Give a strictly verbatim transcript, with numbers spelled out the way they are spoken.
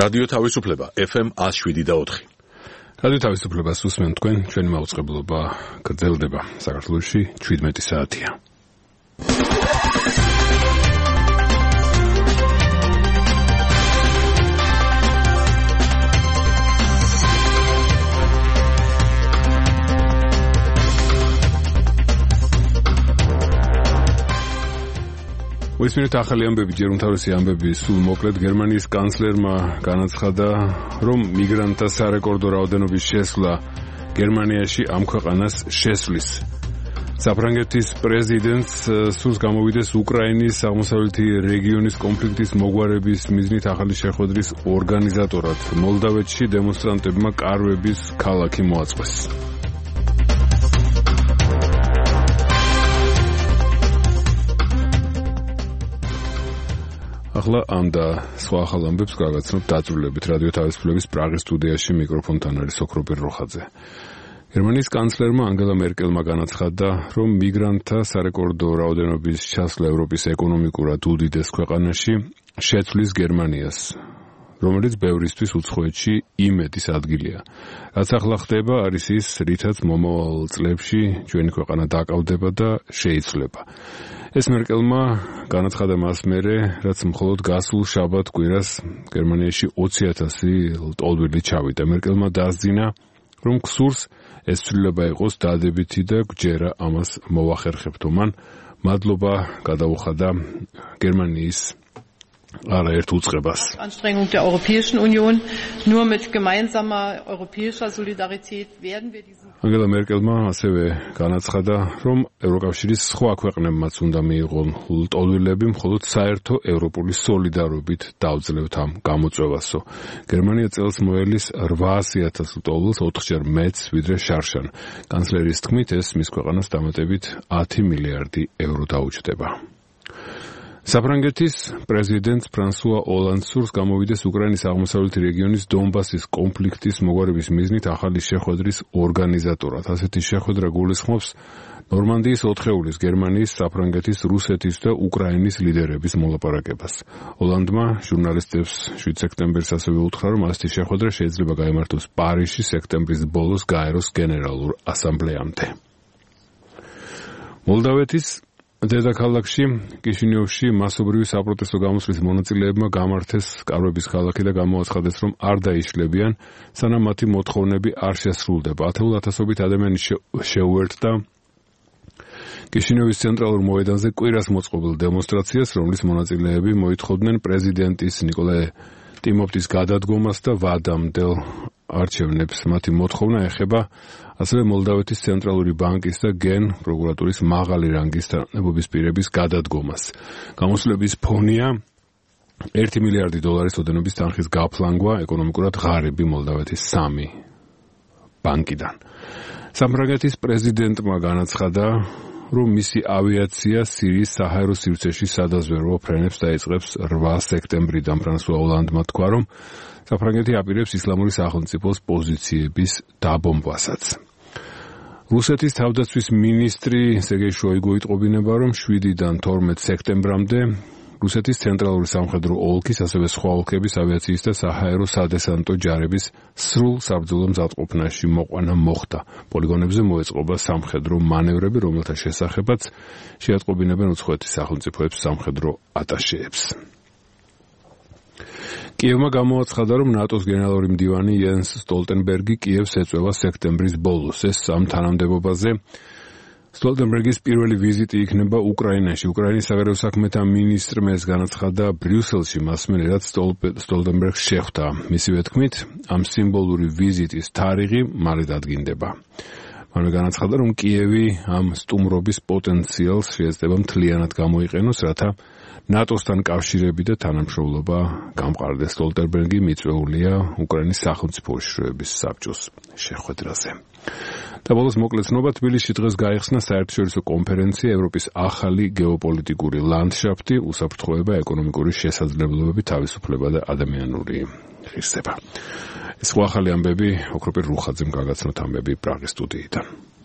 რადიო თავისუფლება ეფ ემ one oh seven point four. რადიო თავისუფლებას უსმენთ თქვენ, ჩვენი მაუწყებლობა გრძელდება. საქართველოში seventeen საათია. ვისმინეთ ახალი ამბები, ჯერ უმთავრესი ამბები სულ მოკლედ. გერმანიის კანცლერმა განაცხადა, რომ მიგრანტთა სარეკორდო რაოდენობის შესვლა გერმანიაში ამ ქვეყანას შესვლის. საფრანგეთის პრეზიდენტს სურს გამოვიდეს უკრაინის აღმოსავლეთი რეგიონის კონფლიქტის მოგვარების მიზნით ახალი შეხვედრის ორგანიზატორად. მოლდავეთში დემონსტრანტებმა კარვების ქალაქი მოაწყვეს. ახლა ამ და სხვა ახალ ამბებს გავაცნობთ დაწვრილებით რადიო თავისუფლების პრაღის სტუდიაში. მიკროფონთან არის ოქროპირ როხაძე. გერმანიის კანცლერმა ანგელა მერკელმა განაცხადა, რომ მიგრანტთა სარეკორდო რაოდენობის ჩასვლა ევროპის ეკონომიკურად უდიდეს ქვეყანაში შეცვლის გერმანიას, რომელიც ბევრისთვის უცხოეთში იმედის ადგილია. რაც ახლა ხდება, არის ის, რითაც მომავალ წლებში ჩვენი ქვეყანა დაკავდება და შეიცვლება. ეს მერკელმა განაცხადა მას მერე, რაც მხოლოდ გასულ შაბათ კვირას გერმანიაში twenty thousand ტოლბილი ჩავიდა. მერკელმა დაასძინა, რომ გსურს ეს ცვლილება იყოს დადებითი და გჯერა ამას მოვახერხებთო. მან მადლობა გადაუხადა გერმანიის არაერთ უწყებას. Anstrengung der Europäischen Union. Nur mit gemeinsamer europäischer Solidarität werden wir diesen ანგელა მერკელმა ასევე განაცხადა, რომ ევროკავშირის სხვა ქვეყნებმაც უნდა მიიღონ ტოლბილები, მხოლოდ საერთო ევროპული სოლიდარობით დავძლევთ ამ გამოწვევასო. გერმანია წელს მოელის eight hundred thousand ტოლბილს, ოთხჯერ მეც ვიდრე შარშან. კანცლერის თქმით, ეს მის ქვეყანას დამატებით ten მილიარდი ევრო დაუჯდება. საფრანგეთის პრეზიდენტ ფრანსუა ოლანდს სურს გამოვიდეს უკრაინის აღმოსავლეთი რეგიონის დონბასის კონფლიქტის მოგვარების მიზნით ახალი შეხვედრის ორგანიზატორად. ასეთი შეხვედრა გულისხმობს ნორმანდიის ოთხეულის, გერმანიის, საფრანგეთის, რუსეთის და უკრაინის ლიდერების მოლაპარაკებას. ოლანდმა ჟურნალისტებს seven სექტემბერს ასევე უთხრა, რომ ასეთი შეხვედრა შეიძლება გაიმართოს პარიზში სექტემბრის ბოლოს გაეროს გენერალურ ასამბლეამდე. მოლდავეთის დედაქალაქში კიშინიოვში მასობრივი საპროტესტო გამოსვლის მონაწილეებმა გამართეს კარვების ქალაქი და გამოაცხადეს, რომ არ დაიშლებიან, სანამ მათი მოთხოვნები არ შესრულდება. ათეულ ათასობით ადამიანი შეუერთდა კიშინიოვის ცენტრალურ მოედანზე კვირას მოწყობილ დემონსტრაციას, რომლის მონაწილეები მოითხოვდნენ პრეზიდენტის ნიკოლაი ტიმოფტის გადადგომას და ვადამდელ არჩევნებს. მათი მოთხოვნა ეხება ასევე მოლდავეთის ცენტრალური ბანკის და გენ პროკურატურის მაღალი რანგის თანამდებობის პირების გადადგომას. გამოსვლების ფონია one მილიარდი დოლარის ოდენობის თანხის გაფლანგვა ეკონომიკურად ღარიბი მოლდავეთის სამი ბანკიდან. საფრანგეთის პრეზიდენტმა განაცხადა, რომ მისი ავიაცია სირიის საჰაერო სივრცეში სადაზვერვო ფრენებს დაიწყებს eight სექტემბრიდან. ფრანსუა ოლანდმა თქვა, რომ საფრანგეთი აპირებს ისლამური სახელმწიფოს პოზიციების დაბომბვასაც. რუსეთის თავდაცვის მინისტრი სერგეი შოიგუ იტყობინება, რომ sevenიდან twelve სექტემბრამდე რუსეთის ცენტრალური სამხედრო ოლქის, ასევე სხვა ოლქების ავიაციის და საჰაერო სადესანტო ჯარების სრულ საბრძოლო მზადყოფნაში მოყვანა მოხდა. პოლიგონებზე მოეწყობა სამხედრო მანევრები, რომელთა შესახებაც შეატყობინებენ უცხოეთის სახელმწიფოებს სამხედრო ატაშეებს. კიევმა გამოაცხადა, რომ ნატოს გენერალური მდივანი იენს სტოლტენბერგი კიევს ეწევა სექტემბრის ბოლოს. ეს ამ თანამდებობაზე სტოლტენბერგის პირველი ვიზიტი იქნება უკრაინაში. უკრაინის საგარეო საქმეთა მინისტრმა ეს განაცხადა ბრიუსელში, მას მერე რაც სტოლტენბერგს შეხვდა. მისივე თქმით, ამ სიმბოლური ვიზიტის თარიღი მალე დადგინდება. მან განაცხადა, რომ კიევი ამ სტუმრობის პოტენციალს შეეძლება მთლიანად გამოიყენოს, რათა ნატოსთან კავშირები და თანამშრომლობა გამყარდეს. სტოლტენბერგი მიწვეულია უკრაინის სახელმწიფო უშიშროების საბჭოს შეხვედრაზე. და ბოლოს მოკლეცნობა, თბილისში დღეს გაიხსნა საერთაშორისო კონფერენცია ევროპის ახალი გეოპოლიტიკური ლანდშაფტი, უსაფრთხოება, ეკონომიკური შესაძლებლობები, თავისუფლება და ადამიანური ღირსება. ეს ახალი ამბები ოქროპირ რუხაძემ გაგაცნოთ ამბები პრაღის სტუდიიდან.